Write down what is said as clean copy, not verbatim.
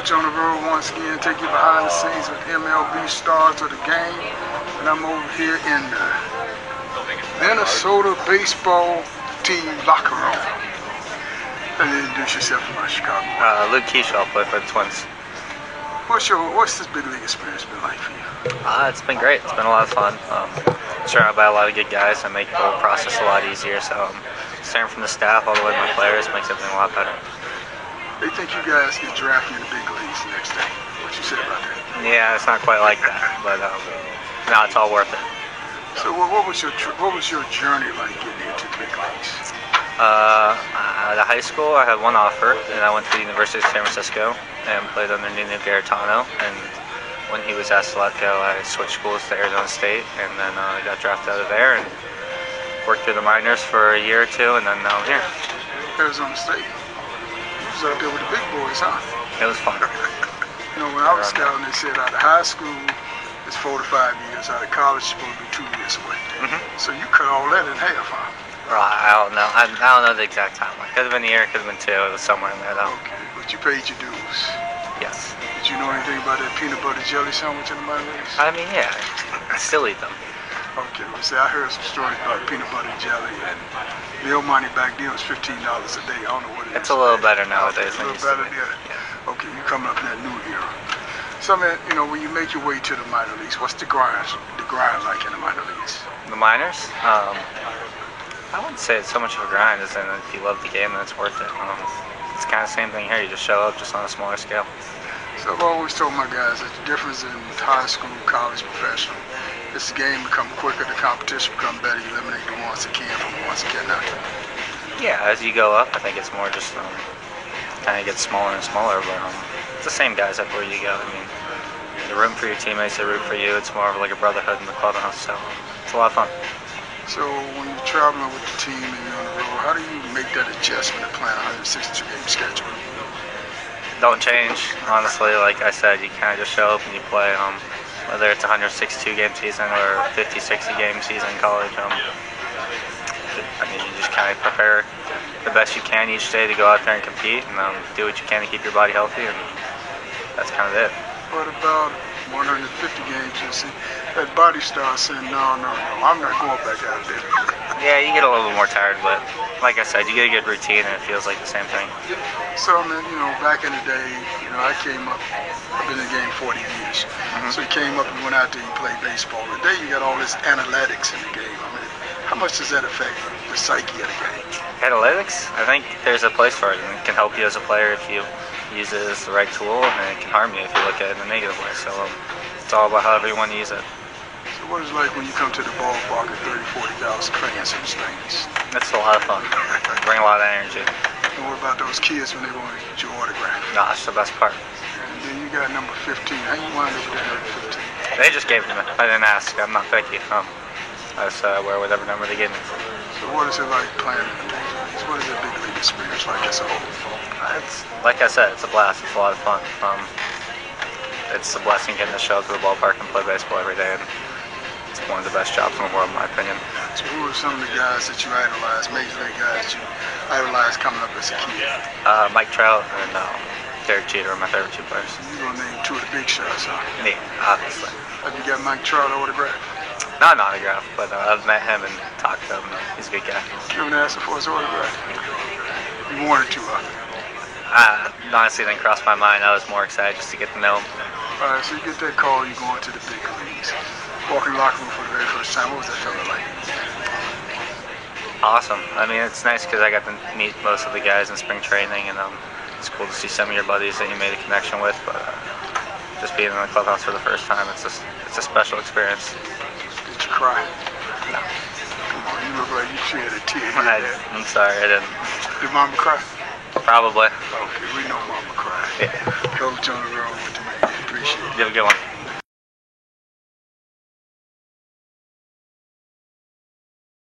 Coach on the road once again, take you behind the scenes with MLB Stars of the Game. And I'm over here in the Minnesota baseball team locker room. And introduce yourself from Chicago. Luke Keishaw, play for the Twins. What's this big league experience been like for you? It's been great. It's been a lot of fun. Surrounded by a lot of good guys that make the whole process a lot easier. So starting from the staff all the way to my players makes everything a lot better. They think you guys get drafted in the big leagues the next day. What you say about that? Yeah, it's not quite like that, but no, it's all worth it. So what was your journey like getting into the big leagues? At high school, I had one offer, and I went to the University of San Francisco and played under Nino Garitano. And when he was asked to let go, I switched schools to Arizona State, and then I got drafted out of there and worked through the minors for a year or two, and then now I'm here. Arizona State. You was out there with the big boys, huh? It was fun. You know, when I was scouting, they said out of high school, it's 4 to 5 years. Out of college, it's supposed to be 2 years away. So you cut all that in half, huh? I don't know. I don't know the exact timeline. Could have been a year, could have been 2. It was somewhere in there, though. Okay, but you paid your dues. Yes. Did you know anything about that peanut butter jelly sandwich in the minor leagues? I mean, yeah. I still eat them. Okay, well, see, I heard some stories about peanut butter jelly, and meal money back then was $15 a day. I don't know what it is. It's a little better nowadays. A little better, yeah. Okay, you coming up in that new era. So, man, you know, when you make your way to the minor leagues, what's the grind like in the minor leagues? The minors? I wouldn't say it's so much of a grind as in if you love the game, then it's worth it. It's kind of the same thing here. You just show up, just on a smaller scale. So I've always told my guys that the difference in high school, college, professional, is the game become quicker, the competition become better, you eliminate the ones that can from the ones that cannot. Yeah, as you go up, I think it's more just kind of gets smaller and smaller, but it's the same guys everywhere you go. I mean, you're rooting for your teammates, they root for you. It's more of like a brotherhood in the clubhouse, so it's a lot of fun. So when you're traveling with the team and you're on the road, how do you make that adjustment to playing a 162-game schedule? Don't change, honestly. Like I said, you kind of just show up and you play. Whether it's a 162-game season or a 50, 60-game season in college, I mean, you just kind of prepare the best you can each day to go out there and compete and do what you can to keep your body healthy, and that's kind of it. What about 150 games? You see, that body starts saying, no, I'm not going back out there. Yeah, you get a little bit more tired, but like I said, you get a good routine and it feels like the same thing. So, man, you know, back in the day, you know, I came up, I've been in the game 40 years. So you came up and went out there and played baseball. Today you got all this analytics in the game. I mean, how much does that affect the psyche of the game? Analytics? I think there's a place for it, and it can help you as a player if you use it as the right tool, and it can harm you if you look at it in a negative way. So it's all about however you want to use it. So what is it like when you come to the ballpark and 30,000, 40,000 fans in the stands? It's a lot of fun. Bring a lot of energy. And what about those kids when they want to get your autograph? No, that's the best part. And then you got number 15. How you wind up with that number 15? They just gave it to me. I didn't ask. I'm not picky. I just wear whatever number they give me. So what is it like playing in the major leagues? What is the big league experience like as a whole? It's, like I said, it's a blast. It's a lot of fun. It's a blessing getting to show up to the ballpark and play baseball every day. And it's one of the best jobs in the world, in my opinion. So who are some of the guys that you idolize, major league guys that you idolized coming up as a kid? Mike Trout and Derek Jeter are my favorite 2 players. You're going to name 2 of the big shots, huh? Me, obviously. Have you got Mike Trout autograph? Not an autograph, but I've met him and talked to him. He's a good guy. You haven't asked him for his autograph? You wanted to, huh? Honestly, didn't cross my mind. I was more excited just to get to know him. All right, so you get that call, you're going to the big leagues. Walking in the locker room for the very first time, what was that feeling like? Awesome. I mean, it's nice because I got to meet most of the guys in spring training, and it's cool to see some of your buddies that you made a connection with. But just being in the clubhouse for the first time, it's a special experience. Did you cry? No. Come on, you look like you shed a tear. I'm sorry, I didn't. Did Mama cry? Probably. Okay, we know Mama cried. Yeah. Coach on the road with the man. Appreciate it. You have a good one.